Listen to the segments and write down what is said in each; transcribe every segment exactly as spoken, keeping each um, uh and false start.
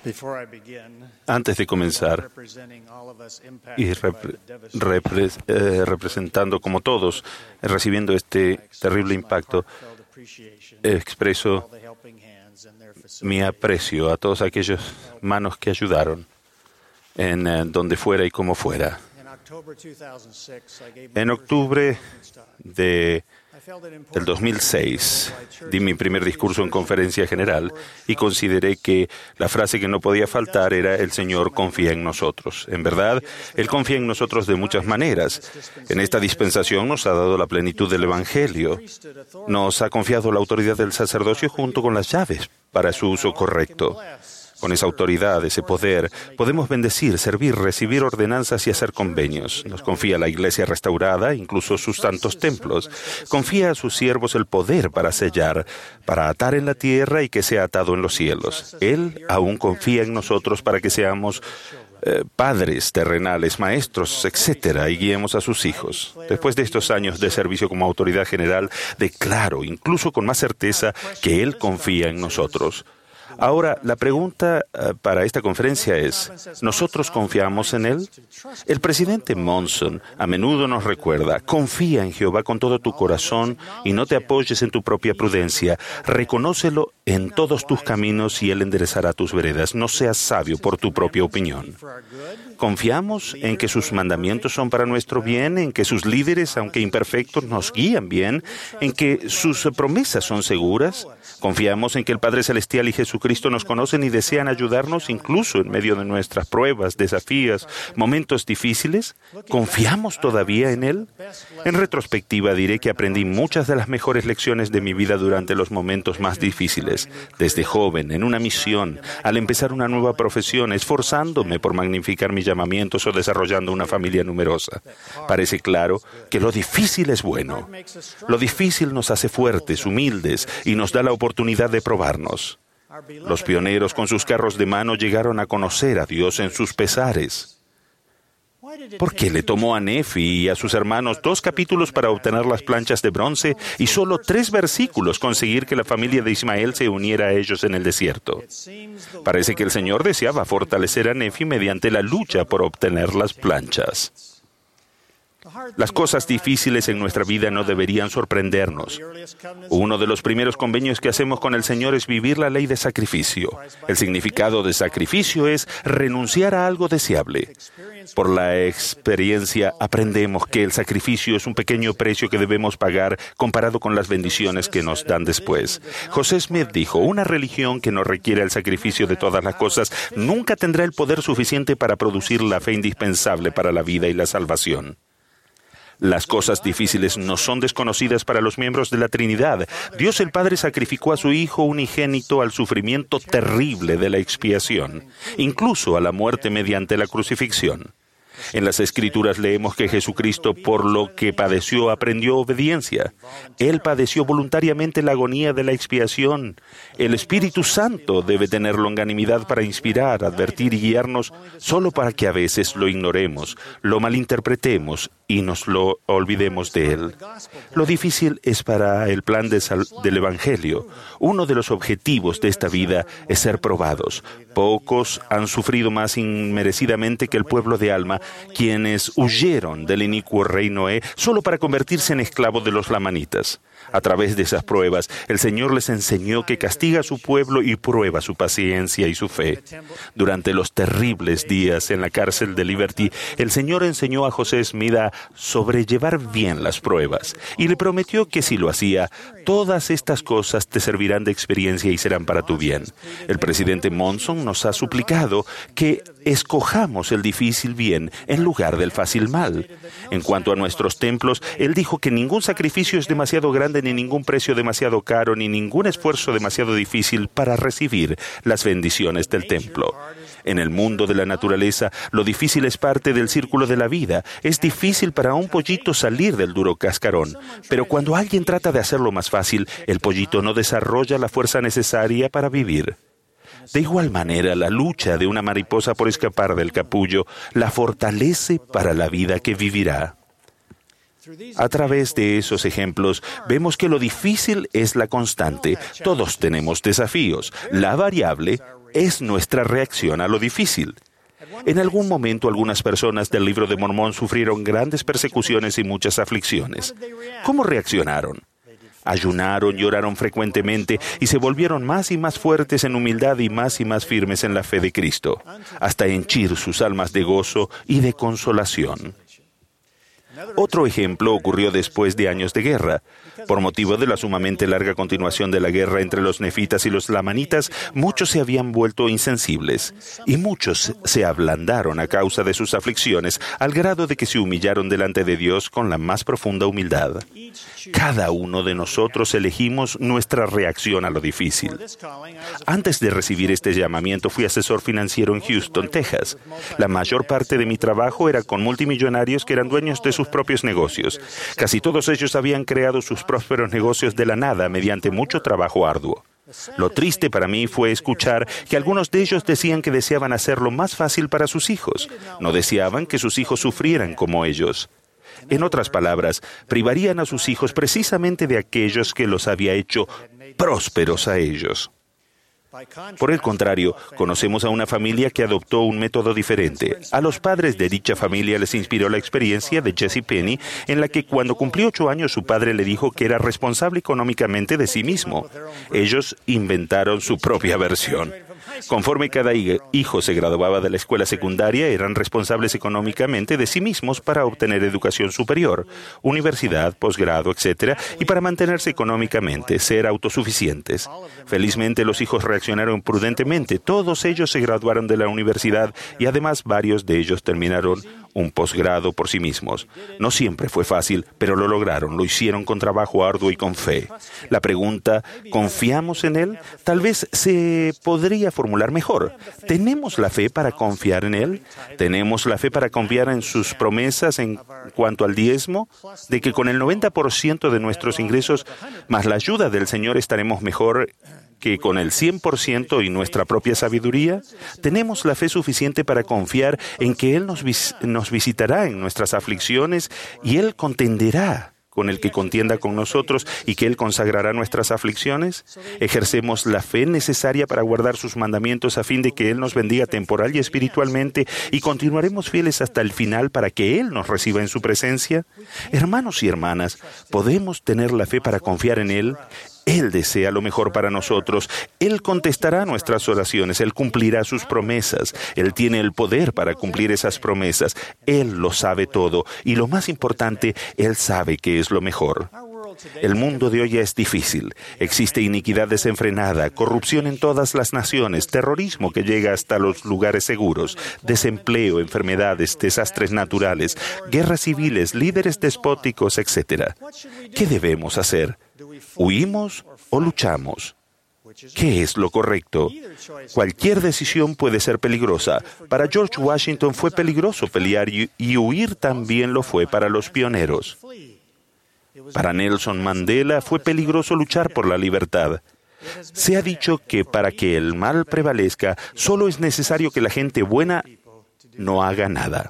Antes de comenzar, y repre- repre- eh, representando como todos, recibiendo este terrible impacto, expreso mi aprecio a todas aquellas manos que ayudaron en eh, donde fuera y como fuera. En octubre de, del dos mil seis di mi primer discurso en conferencia general y consideré que la frase que no podía faltar era: el Señor confía en nosotros. En verdad, Él confía en nosotros de muchas maneras. En esta dispensación nos ha dado la plenitud del Evangelio. Nos ha confiado la autoridad del sacerdocio junto con las llaves para su uso correcto. Con esa autoridad, ese poder, podemos bendecir, servir, recibir ordenanzas y hacer convenios. Nos confía la Iglesia restaurada, incluso sus santos templos. Confía a sus siervos el poder para sellar, para atar en la tierra y que sea atado en los cielos. Él aún confía en nosotros para que seamos eh, padres terrenales, maestros, etcétera, y guiemos a sus hijos. Después de estos años de servicio como autoridad general, declaro, incluso con más certeza, que Él confía en nosotros. Ahora, la pregunta uh, para esta conferencia es: ¿nosotros confiamos en Él? El presidente Monson a menudo nos recuerda: confía en Jehová con todo tu corazón y no te apoyes en tu propia prudencia. Reconócelo en todos tus caminos y Él enderezará tus veredas. No seas sabio por tu propia opinión. ¿Confiamos en que sus mandamientos son para nuestro bien, en que sus líderes, aunque imperfectos, nos guían bien, en que sus promesas son seguras? ¿Confiamos en que el Padre Celestial y Jesucristo nos conocen y desean ayudarnos incluso en medio de nuestras pruebas, desafíos, momentos difíciles? ¿Confiamos todavía en Él? En retrospectiva diré que aprendí muchas de las mejores lecciones de mi vida durante los momentos más difíciles. Desde joven, en una misión, al empezar una nueva profesión, esforzándome por magnificar mis llamamientos o desarrollando una familia numerosa. Parece claro que lo difícil es bueno. Lo difícil nos hace fuertes, humildes y nos da la oportunidad de probarnos. Los pioneros con sus carros de mano llegaron a conocer a Dios en sus pesares. ¿Por qué le tomó a Nefi y a sus hermanos dos capítulos para obtener las planchas de bronce y solo tres versículos conseguir que la familia de Ismael se uniera a ellos en el desierto? Parece que el Señor deseaba fortalecer a Nefi mediante la lucha por obtener las planchas. Las cosas difíciles en nuestra vida no deberían sorprendernos. Uno de los primeros convenios que hacemos con el Señor es vivir la ley de sacrificio. El significado de sacrificio es renunciar a algo deseable. Por la experiencia aprendemos que el sacrificio es un pequeño precio que debemos pagar comparado con las bendiciones que nos dan después. José Smith dijo: una religión que no requiere el sacrificio de todas las cosas nunca tendrá el poder suficiente para producir la fe indispensable para la vida y la salvación. Las cosas difíciles no son desconocidas para los miembros de la Trinidad. Dios el Padre sacrificó a su Hijo unigénito al sufrimiento terrible de la expiación, incluso a la muerte mediante la crucifixión. En las Escrituras leemos que Jesucristo, por lo que padeció, aprendió obediencia. Él padeció voluntariamente la agonía de la expiación. El Espíritu Santo debe tener longanimidad para inspirar, advertir y guiarnos, solo para que a veces lo ignoremos, lo malinterpretemos y nos lo olvidemos de Él. Lo difícil es para el plan de sal- del Evangelio. Uno de los objetivos de esta vida es ser probados. Pocos han sufrido más inmerecidamente que el pueblo de Alma, quienes huyeron del inicuo rey Noé solo para convertirse en esclavos de los lamanitas. A través de esas pruebas, el Señor les enseñó que castiga a su pueblo y prueba su paciencia y su fe. Durante los terribles días en la cárcel de Liberty, el Señor enseñó a José Smith a sobrellevar bien las pruebas y le prometió que si lo hacía, todas estas cosas te servirán de experiencia y serán para tu bien. El presidente Monson nos ha suplicado que escojamos el difícil bien en lugar del fácil mal. En cuanto a nuestros templos, él dijo que ningún sacrificio es demasiado grande, ni ningún precio demasiado caro, ni ningún esfuerzo demasiado difícil para recibir las bendiciones del templo. En el mundo de la naturaleza, lo difícil es parte del círculo de la vida. Es difícil para un pollito salir del duro cascarón, pero cuando alguien trata de hacerlo más fácil, el pollito no desarrolla la fuerza necesaria para vivir. De igual manera, la lucha de una mariposa por escapar del capullo la fortalece para la vida que vivirá. A través de esos ejemplos, vemos que lo difícil es la constante. Todos tenemos desafíos. La variable es nuestra reacción a lo difícil. En algún momento, algunas personas del Libro de Mormón sufrieron grandes persecuciones y muchas aflicciones. ¿Cómo reaccionaron? Ayunaron, lloraron frecuentemente y se volvieron más y más fuertes en humildad y más y más firmes en la fe de Cristo, hasta henchir sus almas de gozo y de consolación. Otro ejemplo ocurrió después de años de guerra. Por motivo de la sumamente larga continuación de la guerra entre los nefitas y los lamanitas, muchos se habían vuelto insensibles, y muchos se ablandaron a causa de sus aflicciones, al grado de que se humillaron delante de Dios con la más profunda humildad. Cada uno de nosotros elegimos nuestra reacción a lo difícil. Antes de recibir este llamamiento, fui asesor financiero en Houston, Texas. La mayor parte de mi trabajo era con multimillonarios que eran dueños de sus propios negocios. Casi todos ellos habían creado sus prósperos negocios de la nada mediante mucho trabajo arduo. Lo triste para mí fue escuchar que algunos de ellos decían que deseaban hacerlo más fácil para sus hijos. No deseaban que sus hijos sufrieran como ellos. En otras palabras, privarían a sus hijos precisamente de aquellos que los había hecho prósperos a ellos. Por el contrario, conocemos a una familia que adoptó un método diferente. A los padres de dicha familia les inspiró la experiencia de Jesse Penny, en la que cuando cumplió ocho años su padre le dijo que era responsable económicamente de sí mismo. Ellos inventaron su propia versión. Conforme cada hijo se graduaba de la escuela secundaria, eran responsables económicamente de sí mismos para obtener educación superior, universidad, posgrado, etcétera, y para mantenerse económicamente, ser autosuficientes. Felizmente, los hijos reaccionaron prudentemente. Todos ellos se graduaron de la universidad y además varios de ellos terminaron un posgrado por sí mismos. No siempre fue fácil, pero lo lograron. Lo hicieron con trabajo arduo y con fe. La pregunta, ¿confiamos en Él? Tal vez se podría formular mejor. ¿Tenemos la fe para confiar en Él? ¿Tenemos la fe para confiar en sus promesas en cuanto al diezmo? ¿De que con el noventa por ciento de nuestros ingresos, más la ayuda del Señor, estaremos mejor que con el cien por ciento y nuestra propia sabiduría? ¿Tenemos la fe suficiente para confiar en que Él nos, vis- nos visitará en nuestras aflicciones y Él contenderá con el que contienda con nosotros y que Él consagrará nuestras aflicciones? ¿Ejercemos la fe necesaria para guardar sus mandamientos a fin de que Él nos bendiga temporal y espiritualmente y continuaremos fieles hasta el final para que Él nos reciba en su presencia? Hermanos y hermanas, ¿podemos tener la fe para confiar en Él? Él desea lo mejor para nosotros. Él contestará nuestras oraciones. Él cumplirá sus promesas. Él tiene el poder para cumplir esas promesas. Él lo sabe todo. Y lo más importante, Él sabe qué es lo mejor. El mundo de hoy es difícil. Existe iniquidad desenfrenada, corrupción en todas las naciones, terrorismo que llega hasta los lugares seguros, desempleo, enfermedades, desastres naturales, guerras civiles, líderes despóticos, etcétera. ¿Qué debemos hacer? ¿Huimos o luchamos? ¿Qué es lo correcto? Cualquier decisión puede ser peligrosa. Para George Washington fue peligroso pelear y, y huir también lo fue para los pioneros. Para Nelson Mandela fue peligroso luchar por la libertad. Se ha dicho que para que el mal prevalezca, solo es necesario que la gente buena no haga nada.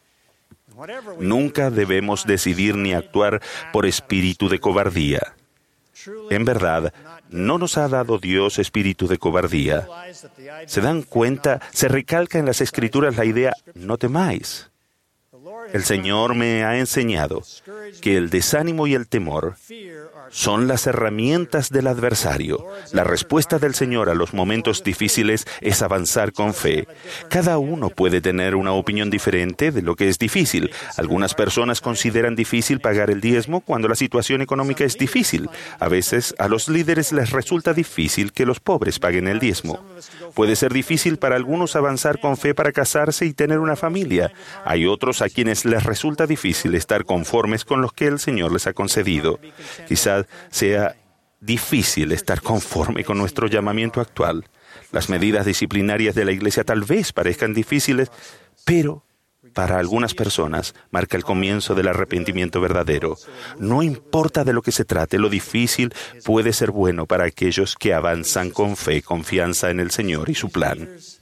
Nunca debemos decidir ni actuar por espíritu de cobardía. En verdad, no nos ha dado Dios espíritu de cobardía. ¿Se dan cuenta? Se recalca en las Escrituras la idea, no temáis. El Señor me ha enseñado que el desánimo y el temor son las herramientas del adversario. La respuesta del Señor a los momentos difíciles es avanzar con fe. Cada uno puede tener una opinión diferente de lo que es difícil. Algunas personas consideran difícil pagar el diezmo cuando la situación económica es difícil. A veces a los líderes les resulta difícil que los pobres paguen el diezmo. Puede ser difícil para algunos avanzar con fe para casarse y tener una familia. Hay otros a quienes les resulta difícil estar conformes con lo que el Señor les ha concedido. Quizás sea difícil estar conforme con nuestro llamamiento actual. Las medidas disciplinarias de la Iglesia tal vez parezcan difíciles, pero para algunas personas marca el comienzo del arrepentimiento verdadero. No importa de lo que se trate, lo difícil puede ser bueno para aquellos que avanzan con fe y confianza en el Señor y su plan.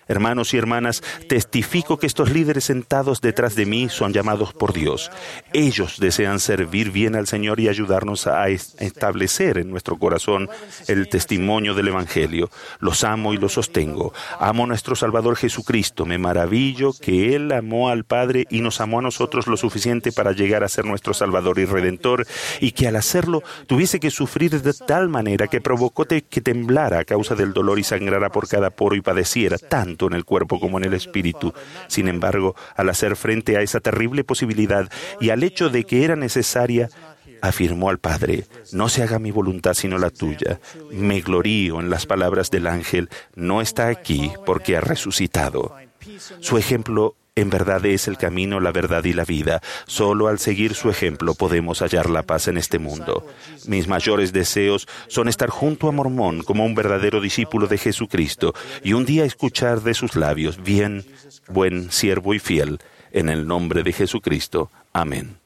Hermanos y hermanas, testifico que estos líderes sentados detrás de mí son llamados por Dios. Ellos desean servir bien al Señor y ayudarnos a establecer en nuestro corazón el testimonio del Evangelio. Los amo y los sostengo. Amo a nuestro Salvador Jesucristo. Me maravillo que Él amó al Padre y nos amó a nosotros lo suficiente para llegar a ser nuestro Salvador y Redentor, y que al hacerlo tuviese que sufrir de tal manera que provocó que temblara a causa del dolor y sangrara por cada poro y padeciera tanto en el cuerpo como en el espíritu. Sin embargo, al hacer frente a esa terrible posibilidad y al hecho de que era necesaria, afirmó al Padre: no se haga mi voluntad sino la tuya. Me glorío en las palabras del ángel: no está aquí porque ha resucitado. Su ejemplo en verdad es el camino, la verdad y la vida. Solo al seguir su ejemplo podemos hallar la paz en este mundo. Mis mayores deseos son estar junto a Mormón como un verdadero discípulo de Jesucristo y un día escuchar de sus labios: bien, buen siervo y fiel, en el nombre de Jesucristo. Amén.